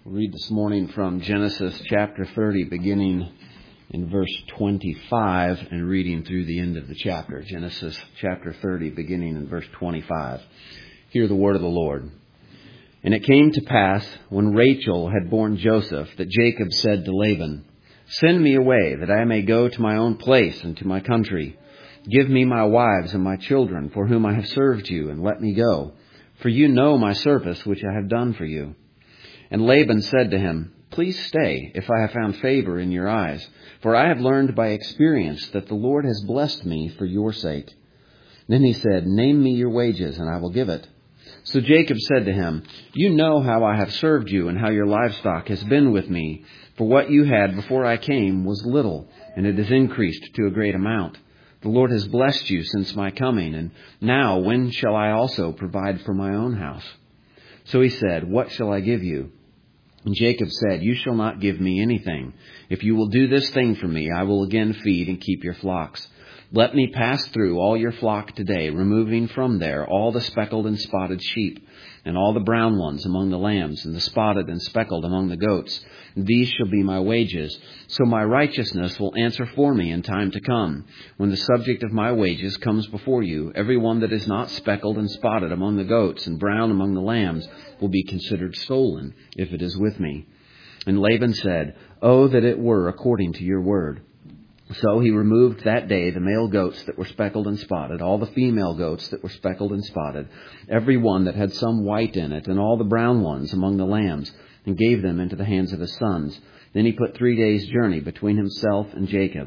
We'll read this morning from Genesis chapter 30, beginning in verse 25 and reading through the end of the chapter. Genesis chapter 30, beginning in verse 25. Hear the word of the Lord. And it came to pass, when Rachel had borne Joseph, that Jacob said to Laban, "Send me away, that I may go to my own place and to my country. Give me my wives and my children, for whom I have served you, and let me go. For you know my service which I have done for you." And Laban said to him, "Please stay, if I have found favor in your eyes. For I have learned by experience that the Lord has blessed me for your sake." Then he said, "Name me your wages, and I will give it." So Jacob said to him, "You know how I have served you, and how your livestock has been with me. For what you had before I came was little, and it has increased to a great amount. The Lord has blessed you since my coming, and now when shall I also provide for my own house?" So he said, "What shall I give you?" And Jacob said, "You shall not give me anything. If you will do this thing for me, I will again feed and keep your flocks. Let me pass through all your flock today, removing from there all the speckled and spotted sheep, and all the brown ones among the lambs, and the spotted and speckled among the goats. These shall be my wages. So my righteousness will answer for me in time to come. When the subject of my wages comes before you, every one that is not speckled and spotted among the goats and brown among the lambs will be considered stolen, if it is with me." And Laban said, "Oh, that it were according to your word." So he removed that day the male goats that were speckled and spotted, all the female goats that were speckled and spotted, every one that had some white in it, and all the brown ones among the lambs, and gave them into the hands of his sons. Then he put 3 days' journey between himself and Jacob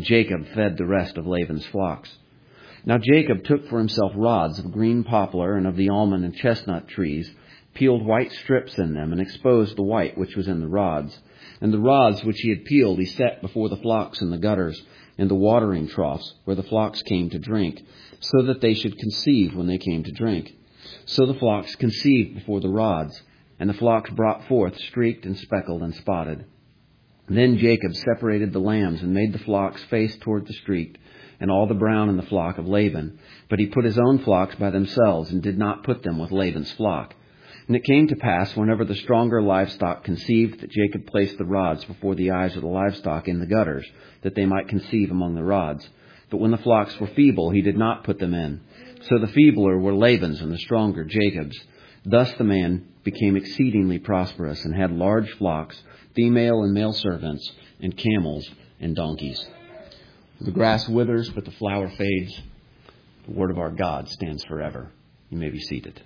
fed the rest of Laban's flocks. Now Jacob took for himself rods of green poplar and of the almond and chestnut trees, peeled white strips in them, and exposed the white which was in the rods. And the rods which he had peeled he set before the flocks in the gutters, in the watering troughs, where the flocks came to drink, so that they should conceive when they came to drink. So the flocks conceived before the rods, and the flocks brought forth streaked and speckled and spotted. Then Jacob separated the lambs and made the flocks face toward the streaked, and all the brown in the flock of Laban. But he put his own flocks by themselves, and did not put them with Laban's flock. And it came to pass, whenever the stronger livestock conceived, that Jacob placed the rods before the eyes of the livestock in the gutters, that they might conceive among the rods. But when the flocks were feeble, he did not put them in. So the feebler were Laban's, and the stronger Jacob's. Thus the man became exceedingly prosperous, and had large flocks, female and male servants, and camels and donkeys. The grass withers, but the flower fades. The word of our God stands forever. You may be seated.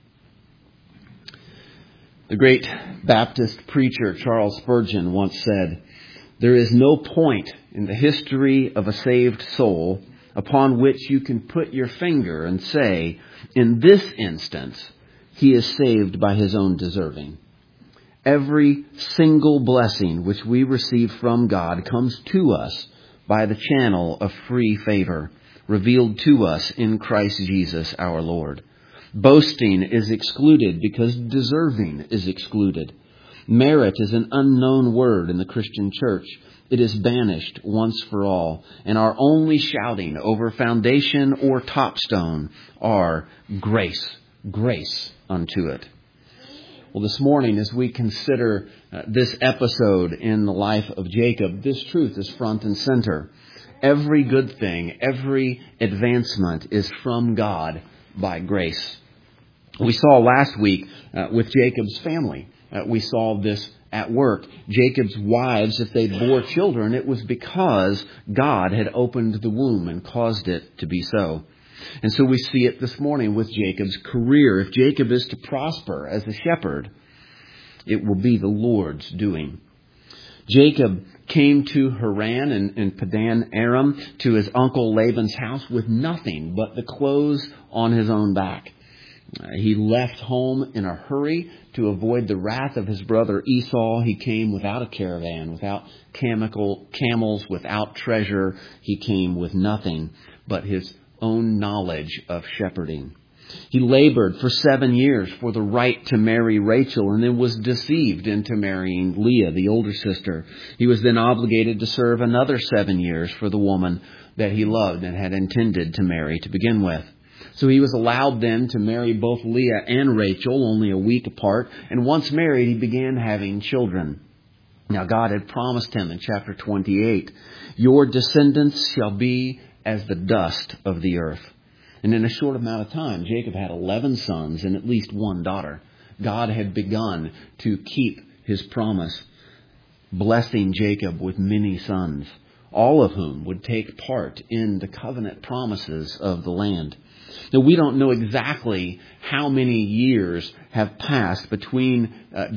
The great Baptist preacher Charles Spurgeon once said, "There is no point in the history of a saved soul upon which you can put your finger and say, 'In this instance, he is saved by his own deserving.' Every single blessing which we receive from God comes to us by the channel of free favor, revealed to us in Christ Jesus our Lord. Boasting is excluded because deserving is excluded. Merit is an unknown word in the Christian church. It is banished once for all, and our only shouting over foundation or topstone are grace, grace unto it." Well, this morning, as we consider this episode in the life of Jacob, this truth is front and center. Every good thing, every advancement is from God by grace. We saw last week with Jacob's family, we saw this at work. Jacob's wives, if they bore children, it was because God had opened the womb and caused it to be so. And so we see it this morning with Jacob's career. If Jacob is to prosper as a shepherd, it will be the Lord's doing. Jacob came to Haran and Padan Aram, to his uncle Laban's house, with nothing but the clothes on his own back. He left home in a hurry to avoid the wrath of his brother Esau. He came without a caravan, without camels, without treasure. He came with nothing but his own knowledge of shepherding. He labored for 7 years for the right to marry Rachel, and then was deceived into marrying Leah, the older sister. He was then obligated to serve another 7 years for the woman that he loved and had intended to marry to begin with. So he was allowed then to marry both Leah and Rachel, only a week apart. And once married, he began having children. Now God had promised him in chapter 28, your descendants shall be as the dust of the earth. And in a short amount of time, Jacob had 11 sons and at least one daughter. God had begun to keep his promise, blessing Jacob with many sons, all of whom would take part in the covenant promises of the land. Now, we don't know exactly how many years have passed between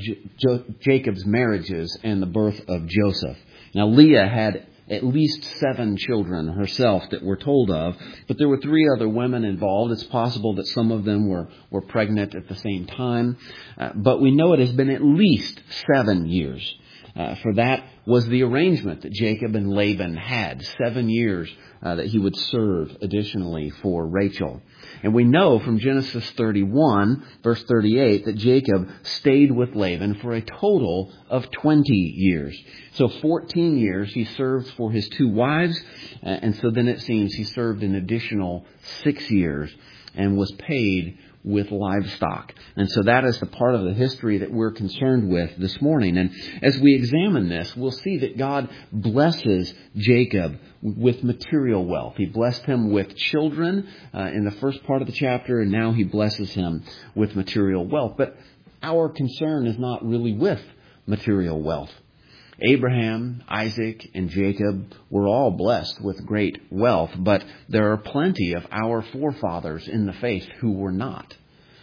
Jacob's marriages and the birth of Joseph. Now, Leah had at least 7 children herself that we're told of, but there were 3 other women involved. It's possible that some of them were pregnant at the same time, but we know it has been at least 7 years. For that was the arrangement that Jacob and Laban had, 7 years that he would serve additionally for Rachel. And we know from Genesis 31, verse 38, that Jacob stayed with Laban for a total of 20 years. So 14 years he served for his 2 wives, and so then it seems he served an additional 6 years and was paid with livestock. And so that is the part of the history that we're concerned with this morning. And as we examine this, we'll see that God blesses Jacob with material wealth. He blessed him with children in the first part of the chapter, and now he blesses him with material wealth. But our concern is not really with material wealth. Abraham, Isaac, and Jacob were all blessed with great wealth, but there are plenty of our forefathers in the faith who were not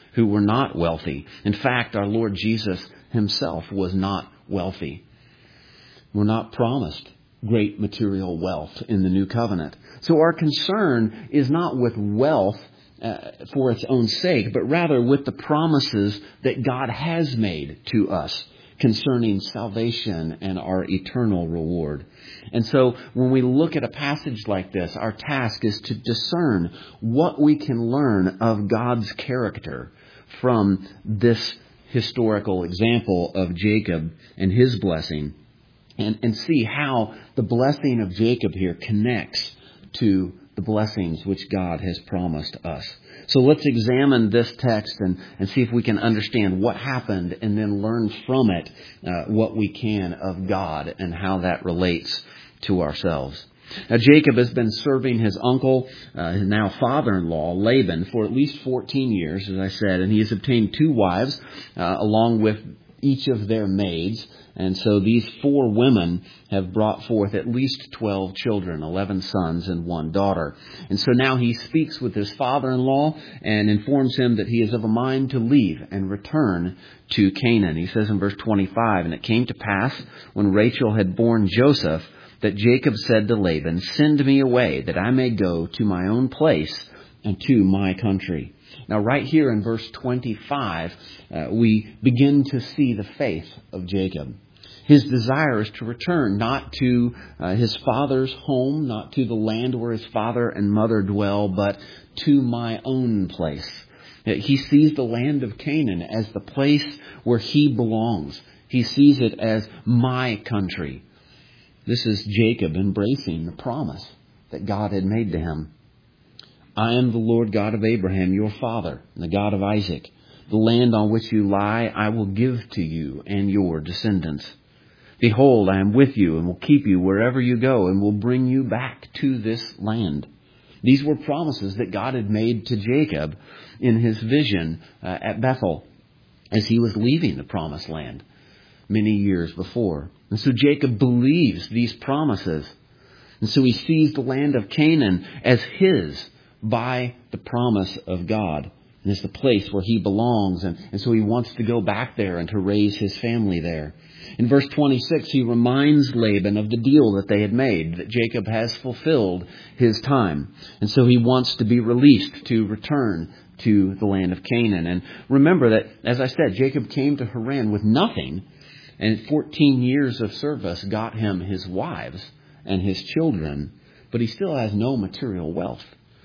wealthy. In fact, our Lord Jesus himself was not wealthy. We're not promised great material wealth in the new covenant. So our concern is not with wealth for its own sake, but rather with the promises that God has made to us concerning salvation and our eternal reward. And so when we look at a passage like this, our task is to discern what we can learn of God's character from this historical example of Jacob and his blessing, and see how the blessing of Jacob here connects to the blessings which God has promised us. So let's examine this text and see if we can understand what happened and then learn from it what we can of God and how that relates to ourselves. Now, Jacob has been serving his uncle, his now father-in-law, Laban, for at least 14 years, as I said, and he has obtained 2 wives along with each of their maids. And so these 4 women have brought forth at least 12 children, 11 sons and 1 daughter. And so now he speaks with his father-in-law and informs him that he is of a mind to leave and return to Canaan. He says in verse 25, and it came to pass when Rachel had borne Joseph that Jacob said to Laban, send me away that I may go to my own place and to my country. Now, right here in verse 25, we begin to see the faith of Jacob. His desire is to return not to his father's home, not to the land where his father and mother dwell, but to my own place. He sees the land of Canaan as the place where he belongs. He sees it as my country. This is Jacob embracing the promise that God had made to him. I am the Lord God of Abraham, your father, and the God of Isaac. The land on which you lie, I will give to you and your descendants. Behold, I am with you and will keep you wherever you go and will bring you back to this land. These were promises that God had made to Jacob in his vision at Bethel as he was leaving the promised land many years before. And so Jacob believes these promises. And so he sees the land of Canaan as his by the promise of God. And it's the place where he belongs. And so he wants to go back there and to raise his family there. In verse 26, he reminds Laban of the deal that they had made, that Jacob has fulfilled his time. And so he wants to be released to return to the land of Canaan. And remember that, as I said, Jacob came to Haran with nothing. And 14 years of service got him his wives and his children. But he still has no material wealth.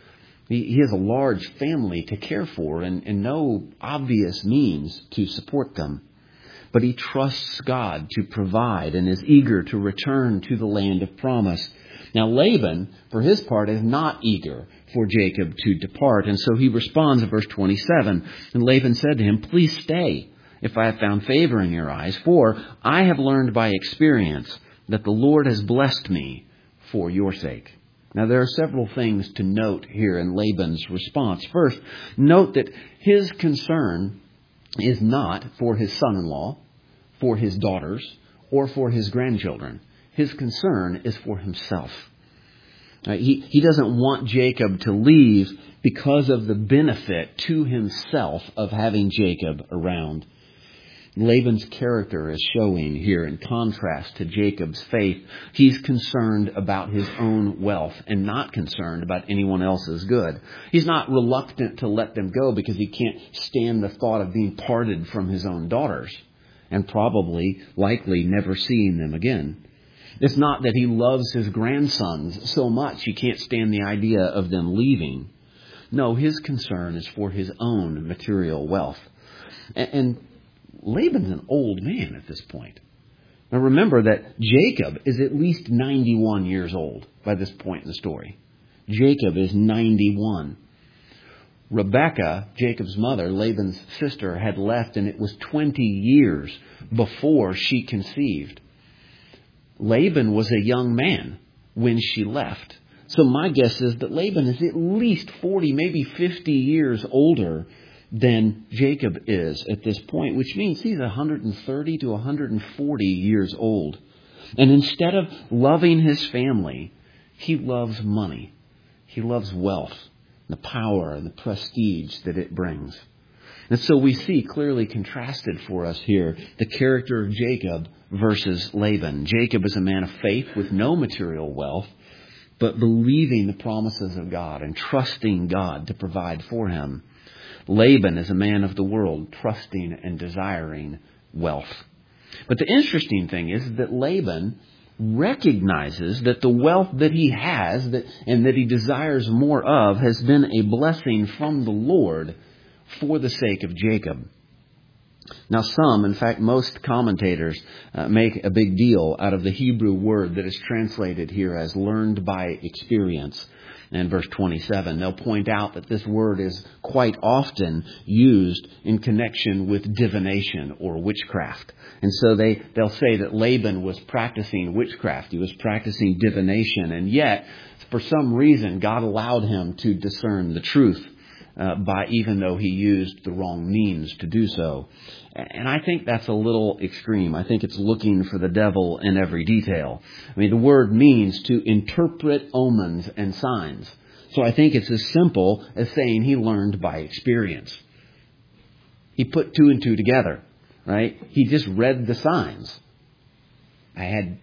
He has a large family to care for and no obvious means to support them. But he trusts God to provide and is eager to return to the land of promise. Now Laban, for his part, is not eager for Jacob to depart. And so he responds in verse 27, and Laban said to him, "Please stay, if I have found favor in your eyes, for I have learned by experience that the Lord has blessed me for your sake." Now, there are several things to note here in Laban's response. First, note that his concern is not for his son-in-law, for his daughters, or for his grandchildren. His concern is for himself. He doesn't want Jacob to leave because of the benefit to himself of having Jacob around. Laban's character is showing here in contrast to Jacob's faith. He's concerned about his own wealth and not concerned about anyone else's good. He's not reluctant to let them go because he can't stand the thought of being parted from his own daughters and likely never seeing them again. It's not that he loves his grandsons so much he can't stand the idea of them leaving. No, his concern is for his own material wealth. And Laban's an old man at this point. Now remember that Jacob is at least 91 years old by this point in the story. Jacob is 91. Rebekah, Jacob's mother, Laban's sister, had left, and it was 20 years before she conceived. Laban was a young man when she left. So my guess is that Laban is at least 40, maybe 50 years older than Jacob is at this point, which means he's 130 to 140 years old. And instead of loving his family, he loves money. He loves wealth, the power and the prestige that it brings. And so we see clearly contrasted for us here the character of Jacob versus Laban. Jacob is a man of faith with no material wealth, but believing the promises of God and trusting God to provide for him. Laban is a man of the world, trusting and desiring wealth. But the interesting thing is that Laban recognizes that the wealth that he has and that he desires more of has been a blessing from the Lord for the sake of Jacob. Now some, in fact most commentators, make a big deal out of the Hebrew word that is translated here as learned by experience. In verse 27, they'll point out that this word is quite often used in connection with divination or witchcraft. And so they'll say that Laban was practicing witchcraft. He was practicing divination. And yet, for some reason, God allowed him to discern the truth even though he used the wrong means to do so. And I think that's a little extreme. I think it's looking for the devil in every detail. I mean, the word means to interpret omens and signs. So I think it's as simple as saying he learned by experience. He put two and two together, right? He just read the signs. I had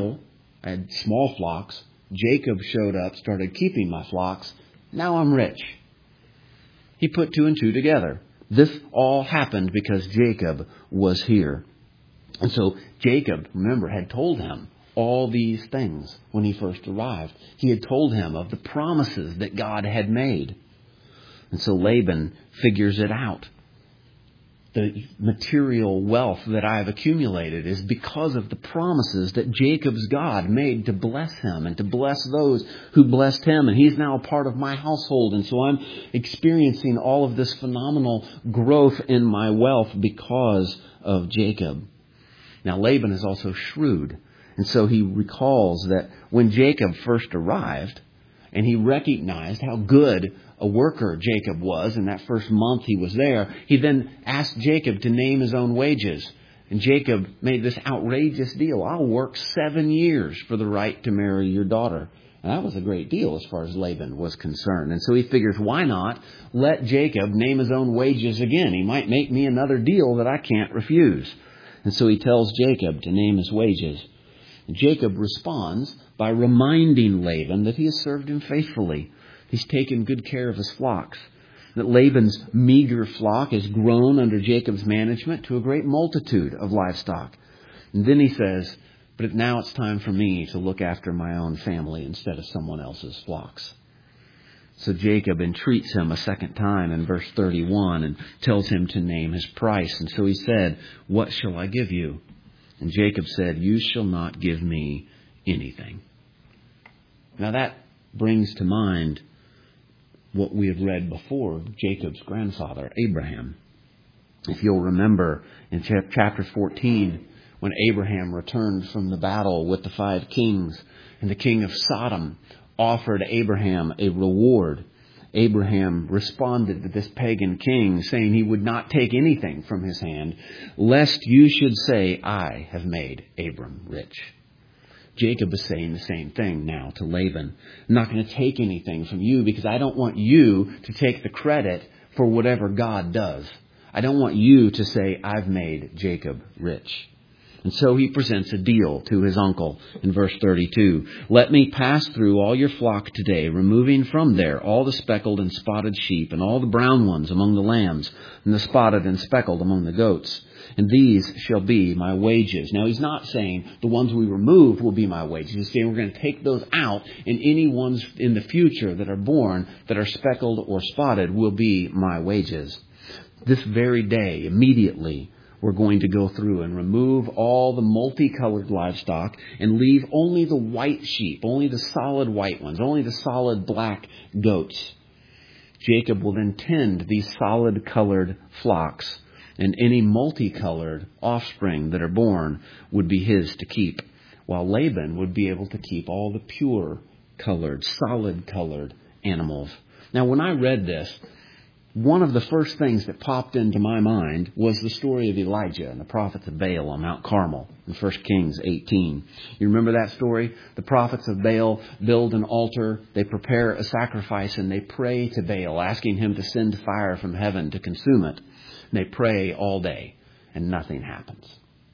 small flocks. Jacob showed up, started keeping my flocks. Now I'm rich. He put two and two together. This all happened because Jacob was here. And so Jacob, remember, had told him all these things when he first arrived. He had told him of the promises that God had made. And so Laban figures it out. The material wealth that I have accumulated is because of the promises that Jacob's God made to bless him and to bless those who blessed him. And he's now a part of my household. And so I'm experiencing all of this phenomenal growth in my wealth because of Jacob. Now Laban is also shrewd. And so he recalls that when Jacob first arrived and he recognized how good a worker Jacob was in that first month he was there, he then asked Jacob to name his own wages. And Jacob made this outrageous deal. I'll work 7 years for the right to marry your daughter. And that was a great deal as far as Laban was concerned. And so he figures, why not let Jacob name his own wages again? He might make me another deal that I can't refuse. And so he tells Jacob to name his wages. And Jacob responds by reminding Laban that he has served him faithfully. He's taken good care of his flocks. That Laban's meager flock has grown under Jacob's management to a great multitude of livestock. And then he says, but now it's time for me to look after my own family instead of someone else's flocks. So Jacob entreats him a second time in verse 31 and tells him to name his price. And so he said, what shall I give you? And Jacob said, you shall not give me anything. Now that brings to mind what we have read before of Jacob's grandfather, Abraham. If you'll remember in chapter 14, when Abraham returned from the battle with the 5 kings, and the king of Sodom offered Abraham a reward, Abraham responded to this pagan king, saying he would not take anything from his hand, lest you should say, I have made Abram rich. Jacob is saying the same thing now to Laban. I'm not going to take anything from you because I don't want you to take the credit for whatever God does. I don't want you to say, I've made Jacob rich. And so he presents a deal to his uncle in verse 32. Let me pass through all your flock today, removing from there all the speckled and spotted sheep and all the brown ones among the lambs and the spotted and speckled among the goats. And these shall be my wages. Now, he's not saying the ones we remove will be my wages. He's saying we're going to take those out, and any ones in the future that are born that are speckled or spotted will be my wages. This very day, immediately, we're going to go through and remove all the multicolored livestock and leave only the white sheep, only the solid white ones, only the solid black goats. Jacob will then tend these solid colored flocks, and any multicolored offspring that are born would be his to keep, while Laban would be able to keep all the pure colored, solid colored animals. Now, when I read this, one of the first things that popped into my mind was the story of Elijah and the prophets of Baal on Mount Carmel in 1 Kings 18. You remember that story? The prophets of Baal build an altar, they prepare a sacrifice, and they pray to Baal, asking him to send fire from heaven to consume it. And they pray all day, and nothing happens.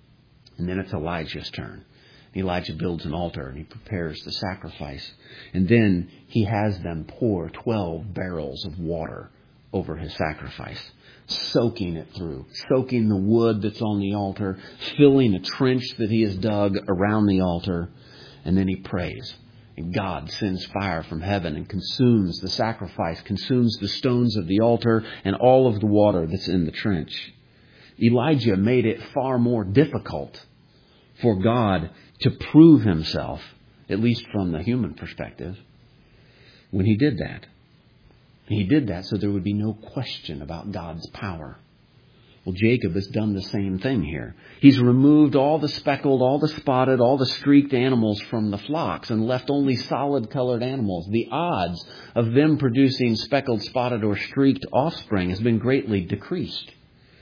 And then it's Elijah's turn. Elijah builds an altar, and he prepares the sacrifice. And then he has them pour 12 barrels of water over his sacrifice, soaking it through, soaking the wood that's on the altar, filling a trench that he has dug around the altar, and then he prays. And God sends fire from heaven and consumes the sacrifice, consumes the stones of the altar and all of the water that's in the trench. Elijah made it far more difficult for God to prove himself, at least from the human perspective, when he did that. He did that so there would be no question about God's power. Well, Jacob has done the same thing here. He's removed all the speckled, all the spotted, all the streaked animals from the flocks and left only solid colored animals. The odds of them producing speckled, spotted, or streaked offspring has been greatly decreased.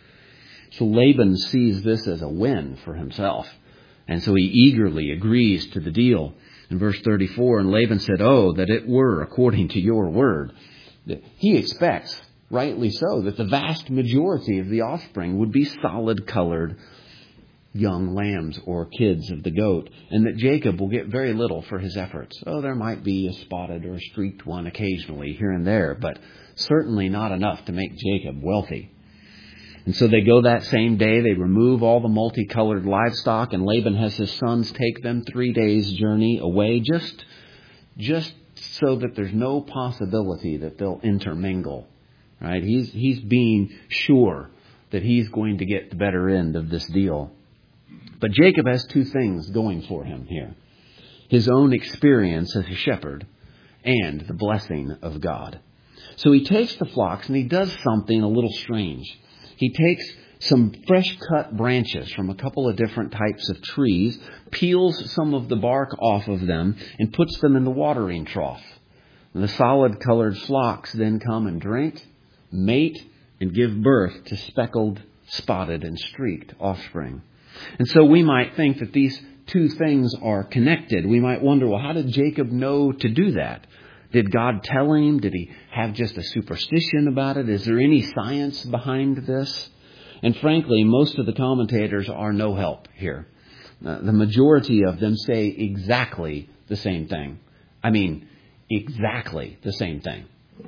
So Laban sees this as a win for himself. And so he eagerly agrees to the deal. In verse 34, and Laban said, "Oh, that it were according to your word." He expects, rightly so, that the vast majority of the offspring would be solid-colored young lambs or kids of the goat, and that Jacob will get very little for his efforts. Oh, there might be a spotted or a streaked one occasionally here and there, but certainly not enough to make Jacob wealthy. And so they go that same day, they remove all the multicolored livestock, and Laban has his sons take them 3 days' journey away, just so that there's no possibility that they'll intermingle. Right? He's being sure that he's going to get the better end of this deal. But Jacob has 2 things going for him here. His own experience as a shepherd and the blessing of God. So he takes the flocks and he does something a little strange. He takes some fresh cut branches from a couple of different types of trees, peels some of the bark off of them, and puts them in the watering trough. And the solid colored flocks then come and drink, mate, and give birth to speckled, spotted, and streaked offspring. And so we might think that these 2 things are connected. We might wonder, well, how did Jacob know to do that? Did God tell him? Did he have just a superstition about it? Is there any science behind this? And frankly, most of the commentators are no help here. The majority of them say exactly the same thing. I mean, exactly the same thing.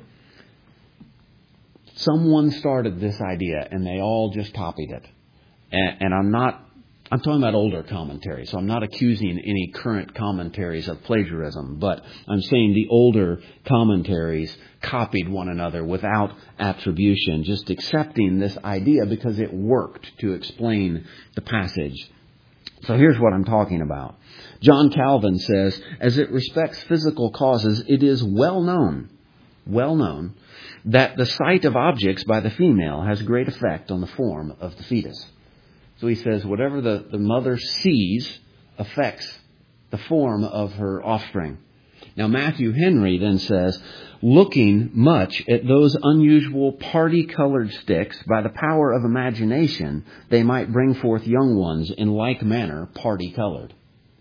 Someone started this idea and they all just copied it. And I'm talking about older commentaries, so I'm not accusing any current commentaries of plagiarism, but I'm saying the older commentaries copied one another without attribution, just accepting this idea because it worked to explain the passage. So here's what I'm talking about. John Calvin says, as it respects physical causes, it is well known well known, that the sight of objects by the female has great effect on the form of the fetus. So he says whatever the mother sees affects the form of her offspring. Now Matthew Henry then says, looking much at those unusual party-colored sticks, by the power of imagination, they might bring forth young ones in like manner party-colored.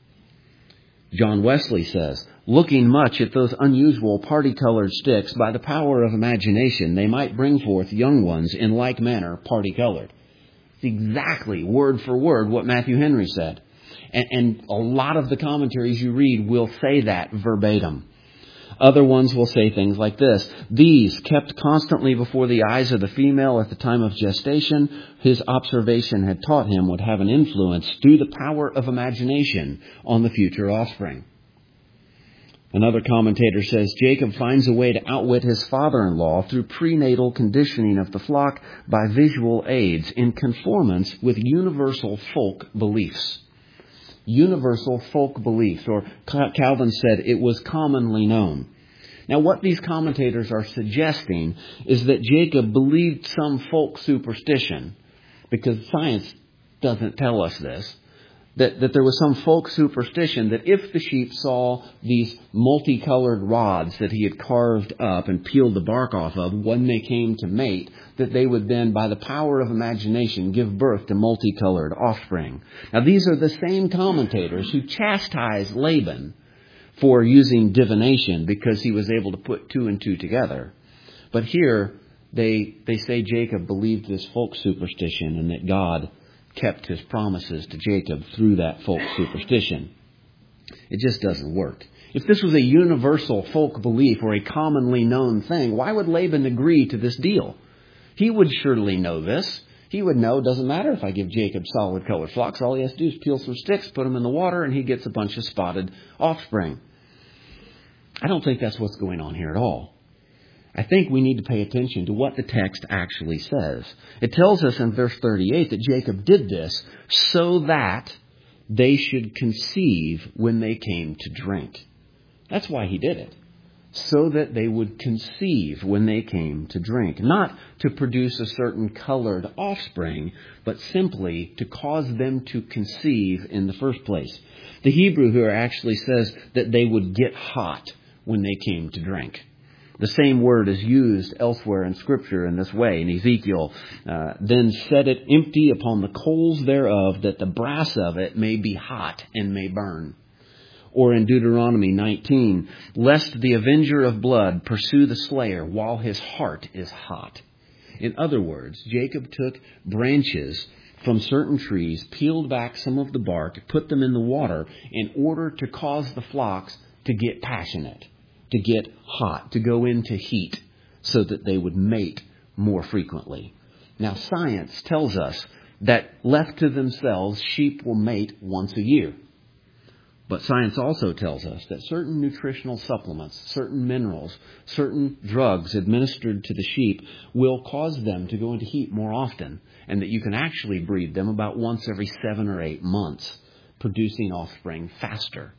John Wesley says, looking much at those unusual party-colored sticks, by the power of imagination, they might bring forth young ones in like manner party-colored. It's exactly, word for word, what Matthew Henry said. And a lot of the commentaries you read will say that verbatim. Other ones will say things like this: these, kept constantly before the eyes of the female at the time of gestation, his observation had taught him would have an influence through the power of imagination on the future offspring. Another commentator says, Jacob finds a way to outwit his father-in-law through prenatal conditioning of the flock by visual aids in conformance with universal folk beliefs. Universal folk beliefs, or Calvin said it was commonly known. Now what these commentators are suggesting is that Jacob believed some folk superstition, because science doesn't tell us this, that there was some folk superstition that if the sheep saw these multicolored rods that he had carved up and peeled the bark off of when they came to mate, that they would then, by the power of imagination, give birth to multicolored offspring. Now these are the same commentators who chastise Laban for using divination because he was able to put two and two together. But here they say Jacob believed this folk superstition and that God kept his promises to Jacob through that folk superstition. It just doesn't work. If this was a universal folk belief or a commonly known thing, why would Laban agree to this deal? He would surely know this. He would know it doesn't matter if I give Jacob solid colored flocks. All he has to do is peel some sticks, put them in the water, and he gets a bunch of spotted offspring. I don't think that's what's going on here at all. I think we need to pay attention to what the text actually says. It tells us in verse 38 that Jacob did this so that they should conceive when they came to drink. That's why he did it. So that they would conceive when they came to drink. Not to produce a certain colored offspring, but simply to cause them to conceive in the first place. The Hebrew here actually says that they would get hot when they came to drink. The same word is used elsewhere in Scripture in this way. In Ezekiel, then set it empty upon the coals thereof, that the brass of it may be hot and may burn. Or in Deuteronomy 19, lest the avenger of blood pursue the slayer while his heart is hot. In other words, Jacob took branches from certain trees, peeled back some of the bark, put them in the water in order to cause the flocks to get passionate, to get hot, to go into heat, so that they would mate more frequently. Now, science tells us that left to themselves, sheep will mate once a year. But science also tells us that certain nutritional supplements, certain minerals, certain drugs administered to the sheep will cause them to go into heat more often, and that you can actually breed them about once every 7 or 8 months, producing offspring faster.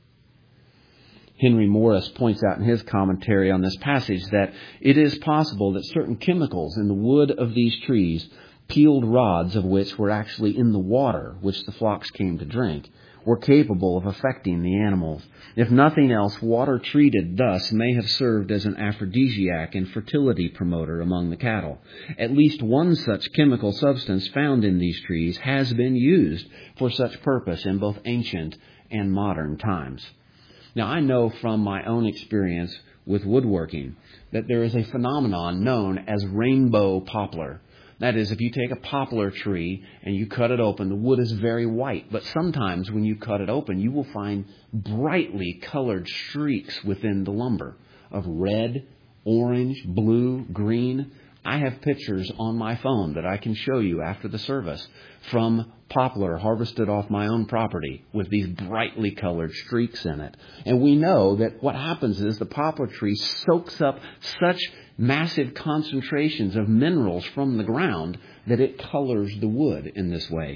Henry Morris points out in his commentary on this passage that it is possible that certain chemicals in the wood of these trees, peeled rods of which were actually in the water which the flocks came to drink, were capable of affecting the animals. If nothing else, water treated thus may have served as an aphrodisiac and fertility promoter among the cattle. At least one such chemical substance found in these trees has been used for such purpose in both ancient and modern times. Now, I know from my own experience with woodworking that there is a phenomenon known as rainbow poplar. That is, if you take a poplar tree and you cut it open, the wood is very white. But sometimes when you cut it open, you will find brightly colored streaks within the lumber of red, orange, blue, green. I have pictures on my phone that I can show you after the service from poplar harvested off my own property with these brightly colored streaks in it. And we know that what happens is the poplar tree soaks up such massive concentrations of minerals from the ground that it colors the wood in this way.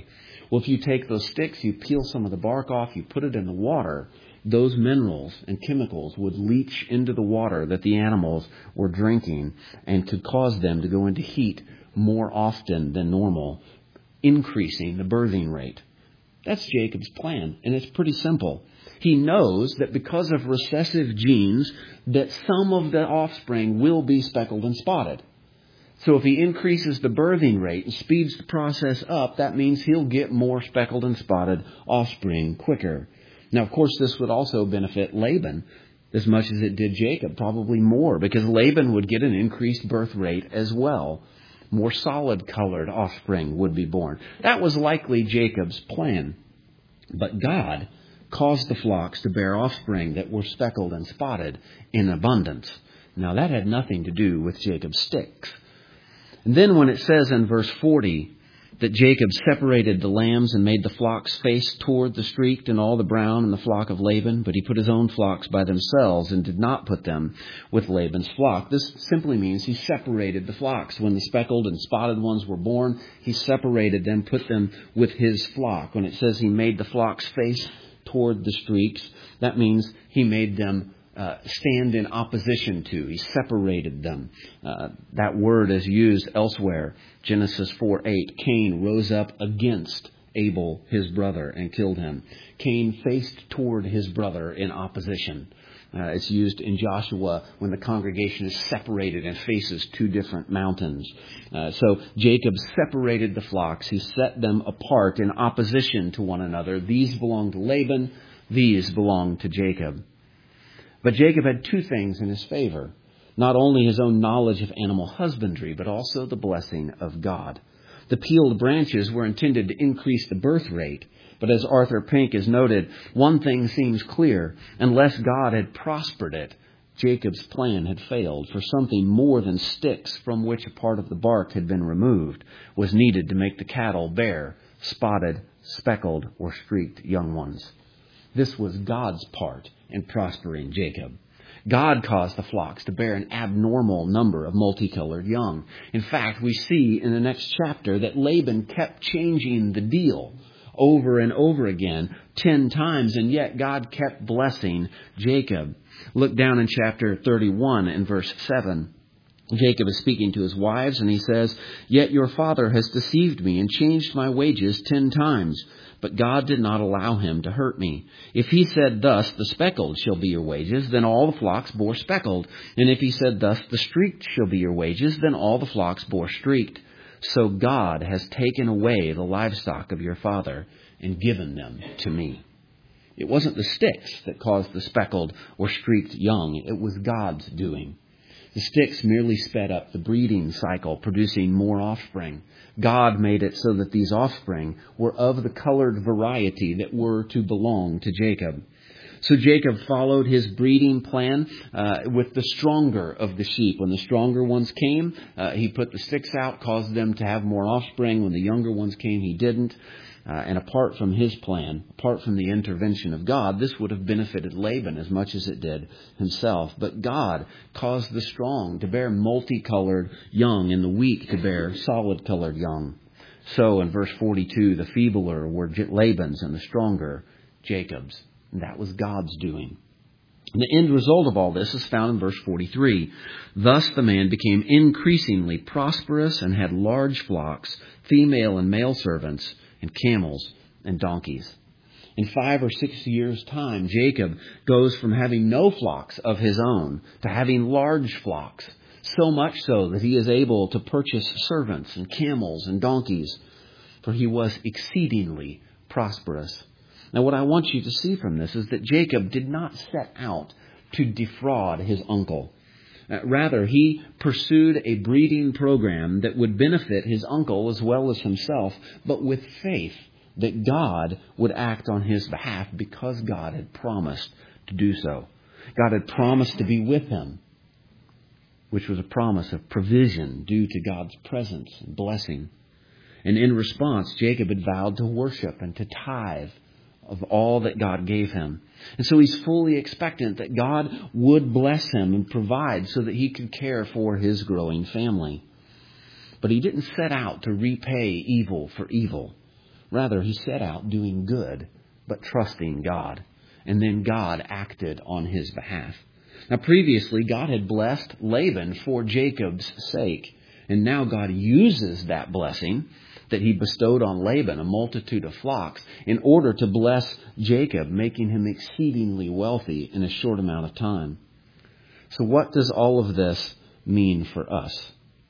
Well, if you take those sticks, you peel some of the bark off, you put it in the water, those minerals and chemicals would leach into the water that the animals were drinking and could cause them to go into heat more often than normal, increasing the birthing rate. That's Jacob's plan, and it's pretty simple. He knows that because of recessive genes, that some of the offspring will be speckled and spotted. So if he increases the birthing rate and speeds the process up, that means he'll get more speckled and spotted offspring quicker. Now, of course, this would also benefit Laban as much as it did Jacob, probably more, because Laban would get an increased birth rate as well. More solid-colored offspring would be born. That was likely Jacob's plan. But God caused the flocks to bear offspring that were speckled and spotted in abundance. Now, that had nothing to do with Jacob's sticks. And then when it says in verse 40 that Jacob separated the lambs and made the flocks face toward the streaked and all the brown and the flock of Laban, but he put his own flocks by themselves and did not put them with Laban's flock. This simply means he separated the flocks. When the speckled and spotted ones were born, he separated them, put them with his flock. When it says he made the flocks face toward the streaks, that means he made them stand in opposition to. He separated them. That word is used elsewhere. Genesis 4:8. Cain rose up against Abel, his brother, and killed him. Cain faced toward his brother in opposition. It's used in Joshua when the congregation is separated and faces two different mountains. So Jacob separated the flocks. He set them apart in opposition to one another. These belonged to Laban. These belonged to Jacob. But Jacob had two things in his favor. Not only his own knowledge of animal husbandry, but also the blessing of God. The peeled branches were intended to increase the birth rate. But as Arthur Pink has noted, one thing seems clear. Unless God had prospered it, Jacob's plan had failed, for something more than sticks from which a part of the bark had been removed was needed to make the cattle bear spotted, speckled, or streaked young ones. This was God's part in prospering Jacob. God caused the flocks to bear an abnormal number of multicolored young. In fact, we see in the next chapter that Laban kept changing the deal over and over again 10 times, and yet God kept blessing Jacob. Look down in chapter 31 and verse 7. Jacob is speaking to his wives, and he says, "Yet your father has deceived me and changed my wages 10 times. But God did not allow him to hurt me. If he said thus, the speckled shall be your wages, then all the flocks bore speckled. And if he said thus, the streaked shall be your wages, then all the flocks bore streaked. So God has taken away the livestock of your father and given them to me." It wasn't the sticks that caused the speckled or streaked young. It was God's doing. The sticks merely sped up the breeding cycle, producing more offspring. God made it so that these offspring were of the colored variety that were to belong to Jacob. So Jacob followed his breeding plan with the stronger of the sheep. When the stronger ones came, he put the sticks out, caused them to have more offspring. When the younger ones came, he didn't. And apart from his plan, apart from the intervention of God, this would have benefited Laban as much as it did himself. But God caused the strong to bear multicolored young and the weak to bear solid-colored young. So in verse 42, the feebler were Laban's and the stronger Jacob's. And that was God's doing. And the end result of all this is found in verse 43. Thus the man became increasingly prosperous and had large flocks, female and male servants, and camels and donkeys. In 5 or 6 years' time, Jacob goes from having no flocks of his own to having large flocks, so much so that he is able to purchase servants and camels and donkeys, for he was exceedingly prosperous. Now, what I want you to see from this is that Jacob did not set out to defraud his uncle. Rather, he pursued a breeding program that would benefit his uncle as well as himself, but with faith that God would act on his behalf because God had promised to do so. God had promised to be with him, which was a promise of provision due to God's presence and blessing. And in response, Jacob had vowed to worship and to tithe of all that God gave him. And so he's fully expectant that God would bless him and provide so that he could care for his growing family. But he didn't set out to repay evil for evil. Rather, he set out doing good, but trusting God. And then God acted on his behalf. Now, previously, God had blessed Laban for Jacob's sake. And now God uses that blessing that he bestowed on Laban, a multitude of flocks, in order to bless Jacob, making him exceedingly wealthy in a short amount of time. So what does all of this mean for us?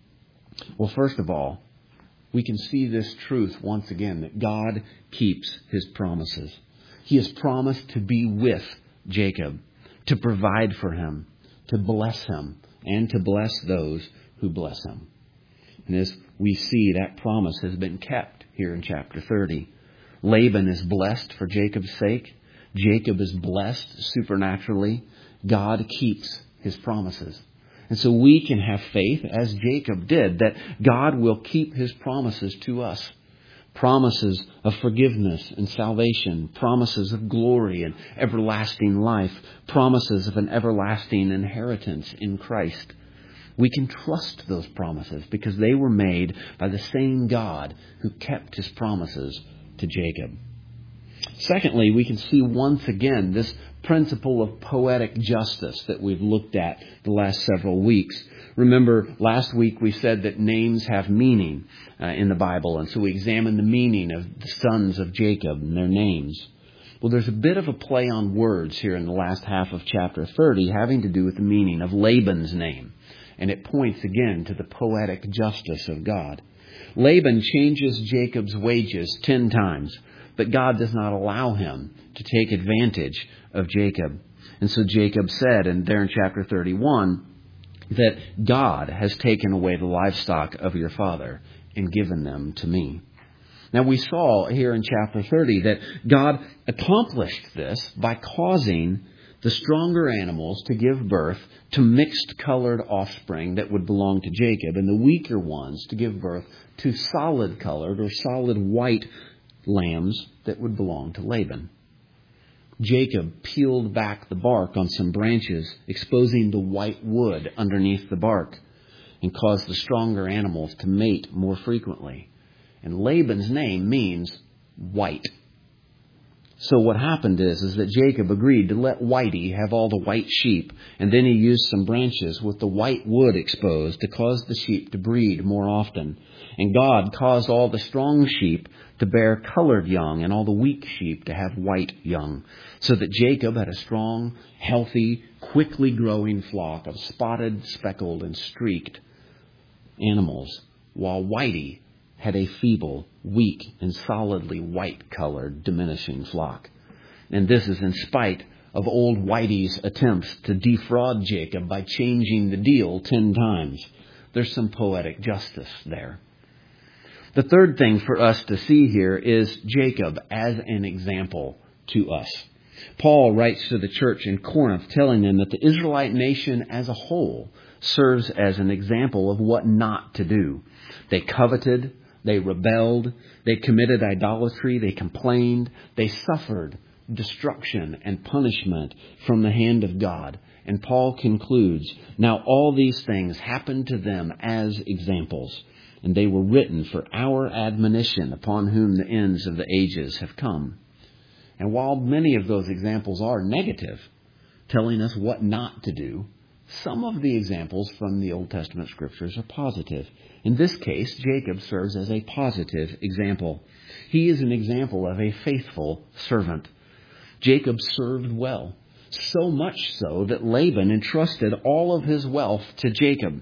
Well, first of all, we can see this truth once again, that God keeps his promises. He has promised to be with Jacob, to provide for him, to bless him, and to bless those who bless him. And as we see, that promise has been kept here in chapter 30. Laban is blessed for Jacob's sake. Jacob is blessed supernaturally. God keeps his promises. And so we can have faith, as Jacob did, that God will keep his promises to us. Promises of forgiveness and salvation, promises of glory and everlasting life, promises of an everlasting inheritance in Christ. We can trust those promises because they were made by the same God who kept his promises to Jacob. Secondly, we can see once again this principle of poetic justice that we've looked at the last several weeks. Remember, last week we said that names have meaning in the Bible, and so we examined the meaning of the sons of Jacob and their names. Well, there's a bit of a play on words here in the last half of chapter 30 having to do with the meaning of Laban's name. And it points again to the poetic justice of God. Laban changes Jacob's wages 10 times, but God does not allow him to take advantage of Jacob. And so Jacob said, and there in chapter 31, that God has taken away the livestock of your father and given them to me. Now we saw here in chapter 30 that God accomplished this by causing the stronger animals to give birth to mixed-colored offspring that would belong to Jacob, and the weaker ones to give birth to solid-colored or solid white lambs that would belong to Laban. Jacob peeled back the bark on some branches, exposing the white wood underneath the bark, and caused the stronger animals to mate more frequently. And Laban's name means white. So what happened is that Jacob agreed to let Whitey have all the white sheep, and then he used some branches with the white wood exposed to cause the sheep to breed more often. And God caused all the strong sheep to bear colored young and all the weak sheep to have white young, so that Jacob had a strong, healthy, quickly growing flock of spotted, speckled, and streaked animals, while Whitey had a feeble, weak, and solidly white-colored, diminishing flock. And this is in spite of old Whitey's attempts to defraud Jacob by changing the deal 10 times. There's some poetic justice there. The third thing for us to see here is Jacob as an example to us. Paul writes to the church in Corinth, telling them that the Israelite nation as a whole serves as an example of what not to do. They coveted, they rebelled, they committed idolatry, they complained, they suffered destruction and punishment from the hand of God. And Paul concludes, now all these things happened to them as examples, and they were written for our admonition, upon whom the ends of the ages have come. And while many of those examples are negative, telling us what not to do, some of the examples from the Old Testament scriptures are positive. In this case, Jacob serves as a positive example. He is an example of a faithful servant. Jacob served well, so much so that Laban entrusted all of his wealth to Jacob.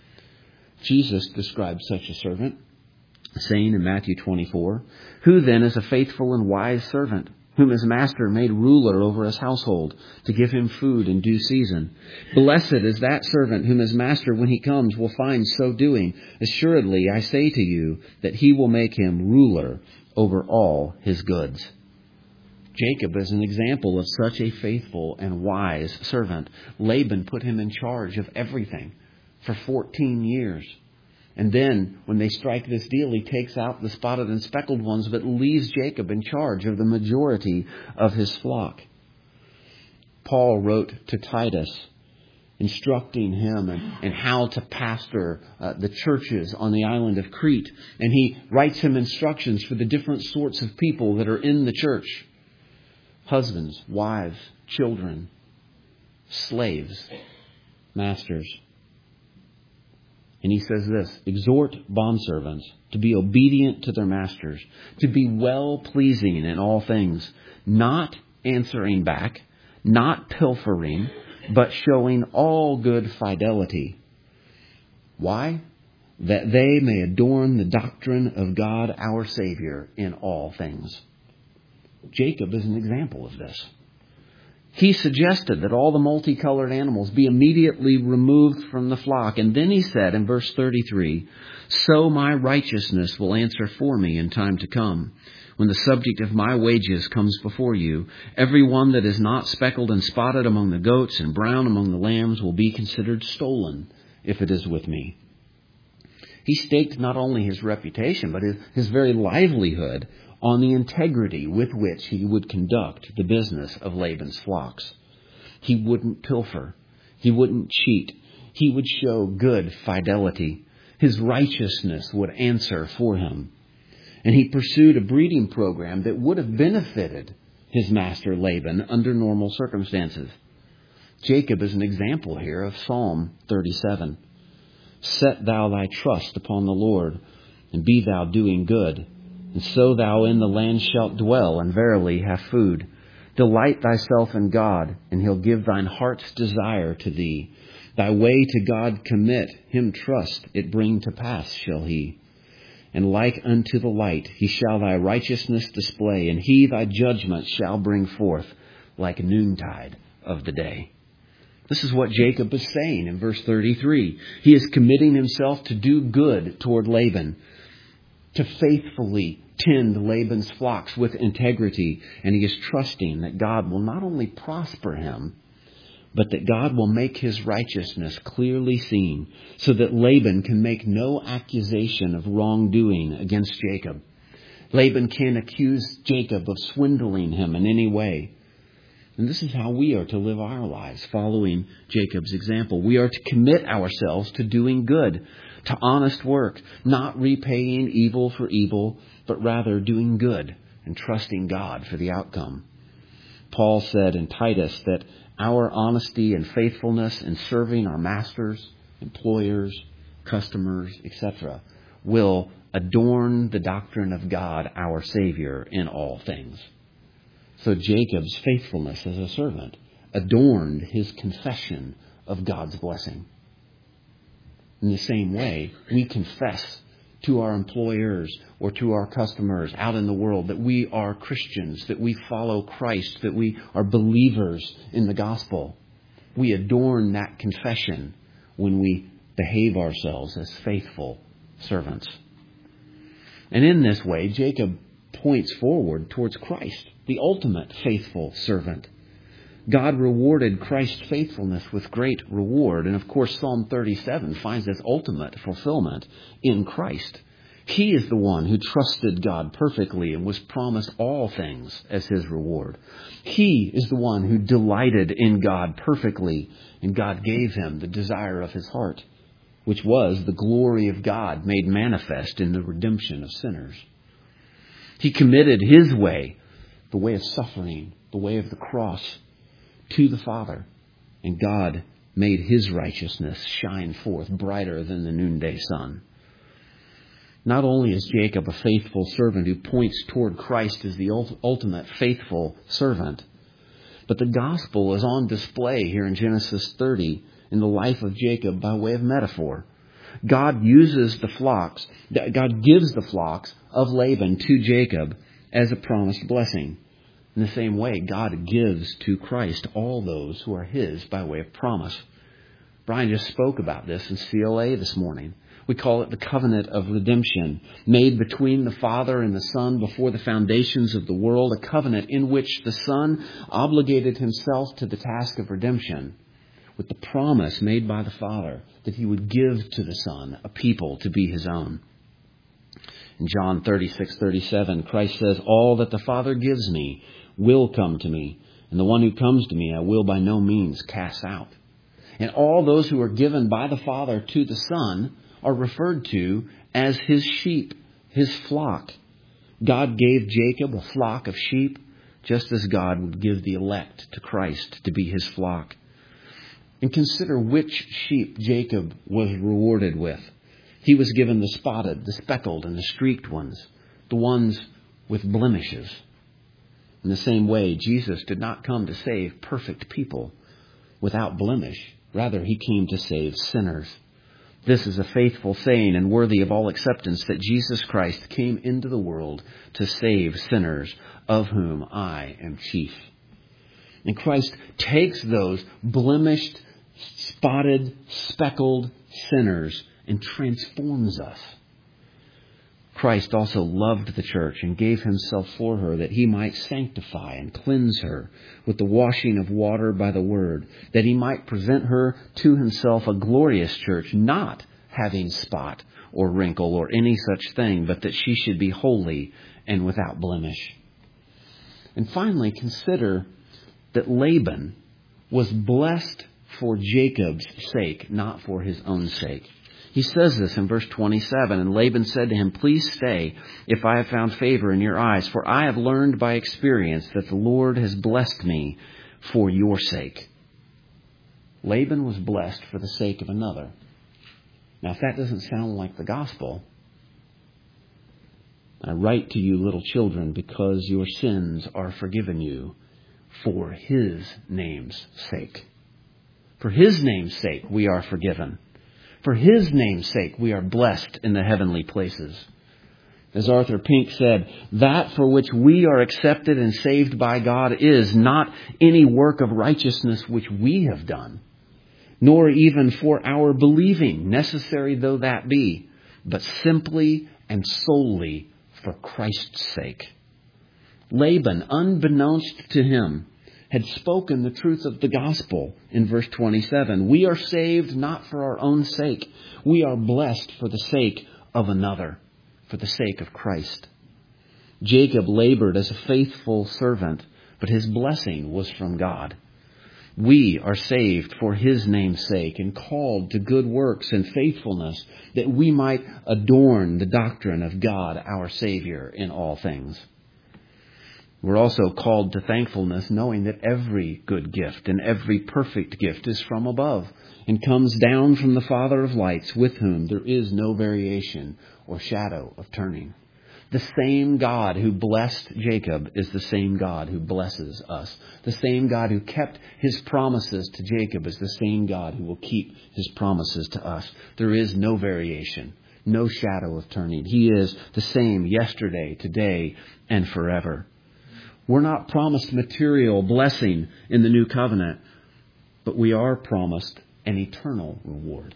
Jesus described such a servant, saying in Matthew 24, "Who then is a faithful and wise servant, whom his master made ruler over his household, to give him food in due season? Blessed is that servant whom his master, when he comes, will find so doing. Assuredly, I say to you that he will make him ruler over all his goods." Jacob is an example of such a faithful and wise servant. Laban put him in charge of everything for 14 years. And then, when they strike this deal, he takes out the spotted and speckled ones, but leaves Jacob in charge of the majority of his flock. Paul wrote to Titus instructing him and how to pastor the churches on the island of Crete. And he writes him instructions for the different sorts of people that are in the church. Husbands, wives, children, slaves, masters. And he says this, exhort bondservants to be obedient to their masters, to be well-pleasing in all things, not answering back, not pilfering, but showing all good fidelity. Why? That they may adorn the doctrine of God our Savior in all things. Jacob is an example of this. He suggested that all the multicolored animals be immediately removed from the flock. And then he said in verse 33, so my righteousness will answer for me in time to come. When the subject of my wages comes before you, every one that is not speckled and spotted among the goats and brown among the lambs will be considered stolen if it is with me. He staked not only his reputation, but his very livelihood on the integrity with which he would conduct the business of Laban's flocks. He wouldn't pilfer. He wouldn't cheat. He would show good fidelity. His righteousness would answer for him. And he pursued a breeding program that would have benefited his master Laban under normal circumstances. Jacob is an example here of Psalm 37. Set thou thy trust upon the Lord, and be thou doing good. And so thou in the land shalt dwell, and verily have food. Delight thyself in God, and he'll give thine heart's desire to thee. Thy way to God commit, him trust, it bring to pass shall he. And like unto the light, he shall thy righteousness display, and he thy judgment shall bring forth like noontide of the day. This is what Jacob is saying in verse 33. He is committing himself to do good toward Laban, to faithfully tend Laban's flocks with integrity, and he is trusting that God will not only prosper him, but that God will make his righteousness clearly seen, so that Laban can make no accusation of wrongdoing against Jacob. Laban can't accuse Jacob of swindling him in any way. And this is how we are to live our lives, following Jacob's example. We are to commit ourselves to doing good, to honest work, not repaying evil for evil, but rather doing good and trusting God for the outcome. Paul said in Titus that our honesty and faithfulness in serving our masters, employers, customers, etc., will adorn the doctrine of God, our Savior, in all things. So Jacob's faithfulness as a servant adorned his confession of God's blessing. In the same way, we confess to our employers or to our customers out in the world that we are Christians, that we follow Christ, that we are believers in the gospel. We adorn that confession when we behave ourselves as faithful servants. And in this way, Jacob points forward towards Christ, the ultimate faithful servant. God rewarded Christ's faithfulness with great reward. And of course, Psalm 37 finds its ultimate fulfillment in Christ. He is the one who trusted God perfectly and was promised all things as his reward. He is the one who delighted in God perfectly, and God gave him the desire of his heart, which was the glory of God made manifest in the redemption of sinners. He committed his way, the way of suffering, the way of the cross, to the Father. And God made his righteousness shine forth brighter than the noonday sun. Not only is Jacob a faithful servant who points toward Christ as the ultimate faithful servant, but the gospel is on display here in Genesis 30 in the life of Jacob by way of metaphor. God gives the flocks of Laban to Jacob as a promised blessing. In the same way, God gives to Christ all those who are his by way of promise. Brian just spoke about this in CLA this morning. We call it the covenant of redemption, made between the Father and the Son before the foundations of the world, a covenant in which the Son obligated himself to the task of redemption with the promise made by the Father that he would give to the Son a people to be his own. In John 36:37, Christ says, all that the Father gives me will come to me, and the one who comes to me I will by no means cast out. And all those who are given by the Father to the Son are referred to as His sheep, His flock. God gave Jacob a flock of sheep, just as God would give the elect to Christ to be His flock. And consider which sheep Jacob was rewarded with. He was given the spotted, the speckled, and the streaked ones, the ones with blemishes. In the same way, Jesus did not come to save perfect people without blemish. Rather, He came to save sinners. This is a faithful saying and worthy of all acceptance that Jesus Christ came into the world to save sinners, of whom I am chief. And Christ takes those blemished, spotted, speckled sinners and transforms us. Christ also loved the church and gave Himself for her that He might sanctify and cleanse her with the washing of water by the word, that He might present her to Himself a glorious church, not having spot or wrinkle or any such thing, but that she should be holy and without blemish. And finally, consider that Laban was blessed for Jacob's sake, not for his own sake. He says this in verse 27, and Laban said to him, "Please stay, if I have found favor in your eyes, for I have learned by experience that the Lord has blessed me for your sake." Laban was blessed for the sake of another. Now, if that doesn't sound like the gospel, I write to you, little children, because your sins are forgiven you for His name's sake. For His name's sake, we are forgiven. For His name's sake, we are blessed in the heavenly places. As Arthur Pink said, that for which we are accepted and saved by God is not any work of righteousness which we have done, nor even for our believing, necessary though that be, but simply and solely for Christ's sake. Laban, unbeknownst to him, had spoken the truth of the gospel in verse 27. We are saved not for our own sake. We are blessed for the sake of another, for the sake of Christ. Jacob labored as a faithful servant, but his blessing was from God. We are saved for His name's sake and called to good works and faithfulness, that we might adorn the doctrine of God our Savior in all things. We're also called to thankfulness, knowing that every good gift and every perfect gift is from above and comes down from the Father of lights, with whom there is no variation or shadow of turning. The same God who blessed Jacob is the same God who blesses us. The same God who kept His promises to Jacob is the same God who will keep His promises to us. There is no variation, no shadow of turning. He is the same yesterday, today, and forever. We're not promised material blessing in the new covenant, but we are promised an eternal reward.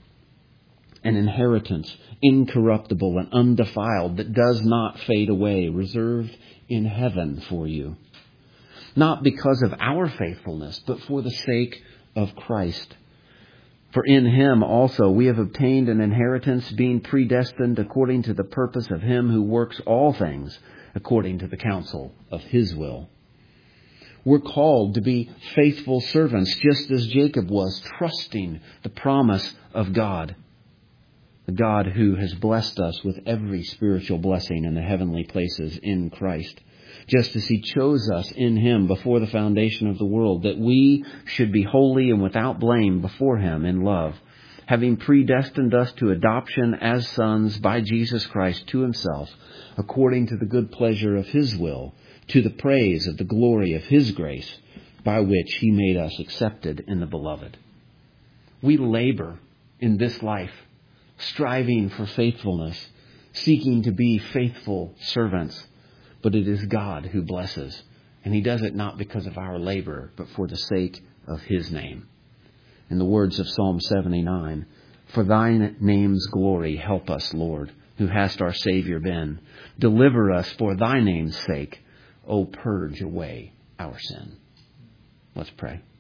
An inheritance, incorruptible and undefiled, that does not fade away, reserved in heaven for you. Not because of our faithfulness, but for the sake of Christ. For in Him also we have obtained an inheritance, being predestined according to the purpose of Him who works all things according to the counsel of His will. We're called to be faithful servants, just as Jacob was, trusting the promise of God. The God who has blessed us with every spiritual blessing in the heavenly places in Christ, just as He chose us in Him before the foundation of the world, that we should be holy and without blame before Him in love, having predestined us to adoption as sons by Jesus Christ to Himself, according to the good pleasure of His will, to the praise of the glory of His grace, by which He made us accepted in the Beloved. We labor in this life, striving for faithfulness, seeking to be faithful servants. But it is God who blesses. And He does it not because of our labor, but for the sake of His name. In the words of Psalm 79, "For Thy name's glory help us, Lord, who hast our Savior been. Deliver us for Thy name's sake. O purge away our sin." Let's pray.